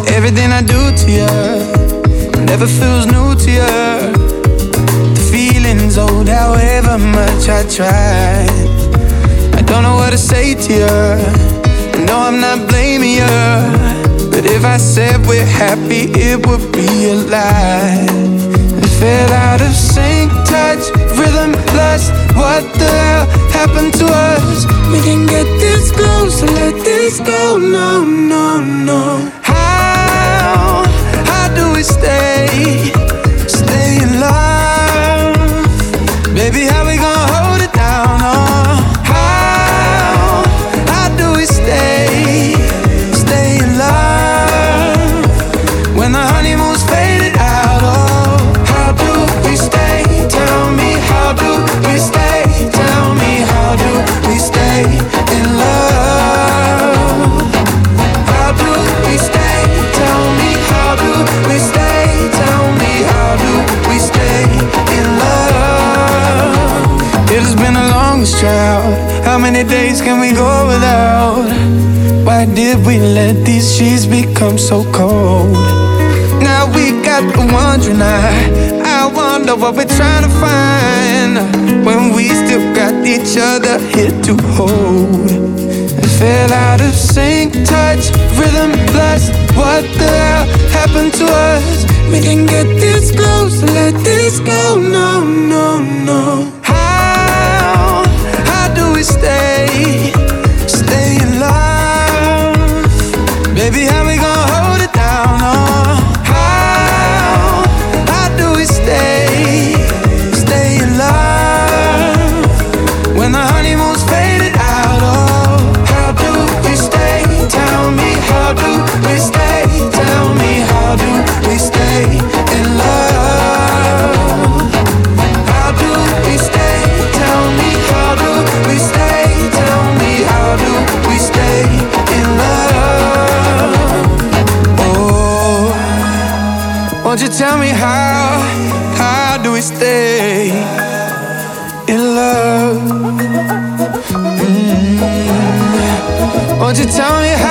Everything I do to you never feels new to you. The feeling's old, however much I try. I don't know what to say to you. No, I'm not blaming you, but if I said we're happy, it would be a lie. It fell out of sync, touch, rhythm, lust. What the hell happened to us? We can get this close, so let this go. No, no, no. How do we stay in love? Baby, how we gonna hold it down? Oh, how do we stay in love when the honeymoon's faded out? Oh, how do we stay? Tell me, how do we stay? Tell me, how do we stay in love? How do we stay? Tell me, how do we stay? Tell me, how do we stay in love? It has been the longest drought. How many days can we go without? Why did we let these sheets become so cold? Now we got to wondering, I wonder what we're trying to find when we still got each other here to hold. It fell out of sync, touch, rhythm, lust. What the hell happened to us? We can get this close, let this go. No, no, no. How do we stay in love? Baby, how we gonna hold it down? Oh, how do we stay in love when the honeymoon's faded out? Oh, how do we stay? Tell me, how do we stay? Tell me, how do we stay in love? How do we stay? Tell me, how do we stay? Tell me, how do we stay in love? Oh, won't you tell me how do we stay in love? Won't you tell me how?